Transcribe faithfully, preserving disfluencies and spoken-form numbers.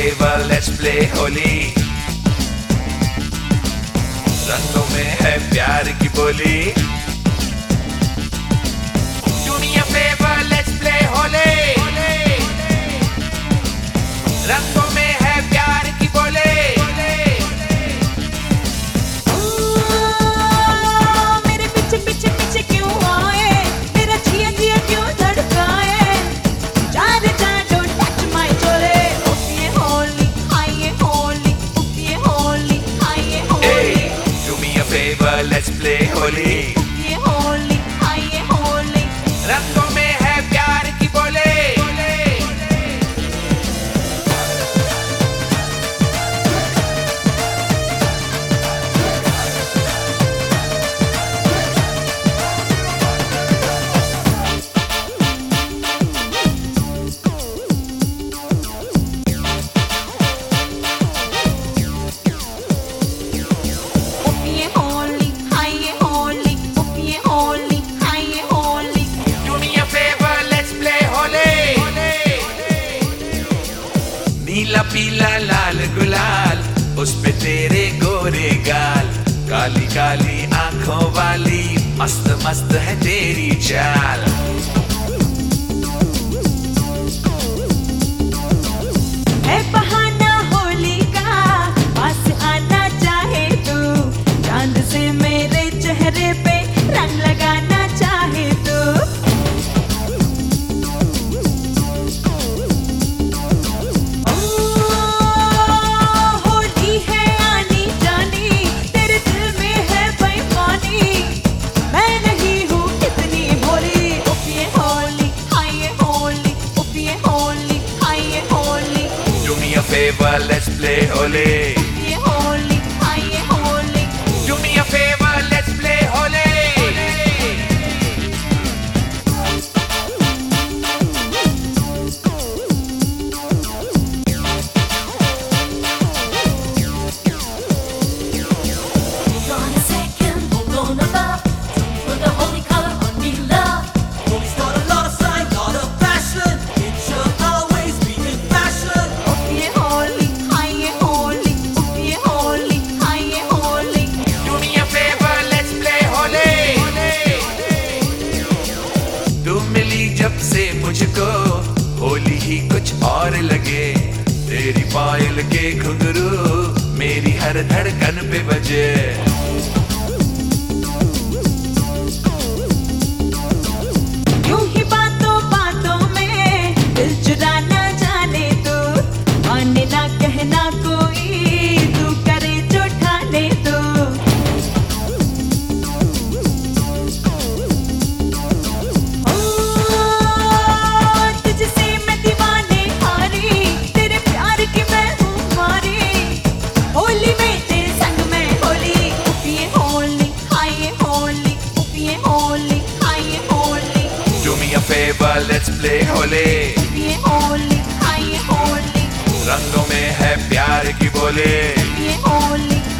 favor, let's play Holi. रंगों में है प्यार की बोली। Do me a favor, let's play Holi. रंगों में है प्यार की बोली। मेरे पीछे पीछे पीछे क्यों आए, मेरा जिया जिया क्यों धड़काए। जा रे जा, don't touch my चोले। उपिए होली, हाय ये होली, उपिए होली, हाय ये Holi. Do me a favor, let's play Holi. उपिए Holi, हाय ये होली। रंगों में है प्यार की बोली। उपिए होली, हाय ये होली, उपिए होली, हाय ये Holi. Do me a favor, let's play Holi. नीला पीला लाल गुलाल, उस पे तेरे गोरे गाल। काली काली आंखों वाली, मस्त मस्त है तेरी चाल। है बहाना होली का, पास आना चाहे तू। चांद से मेरे चेहरे पे रंग लगाना चाहे तू। ओ, होली है आनी जानी, तेरे दिल में है बेईमानी। मैं नहीं हूँ कितनी भोली। उपिए होली, हाय ये होली, उपिए होली, हाय ये Holi. Do me a favor, let's play Holi. उपिए Holi, हाय ये Holi. Do me a favor, let's play Holi. Hold on a second, hold on above. Don't put the holy color on me, love. Holy's got a lot of style, lot of passion. It should always be in fashion. उपिए Holi, हाय ये होली, उपिए होली, हाय ये Holi. Do me a favor, let's play Holi. तू मिली जब से मुझको, होली ही कुछ और लगे। तेरी पायल के घुंघरू मेरी हर धड़कन पे बजे। यूं ही बातों बातों में दिल चुराना जाने तू। माने ना कहना कोई, तू करे जो ठाने तू। ओ, तुझसे मैं दीवाने हारी, तेरे प्यार की मैं हूँ मारी। होली में तेरे संग में होली। उपिए होली, हाय ये होली, उपिए होली, हाय ये Holi. Do me a favor, let's play Holi. उपिए Holi, हाय ये होली। रंगों में है प्यार की बोली। उपिए होली,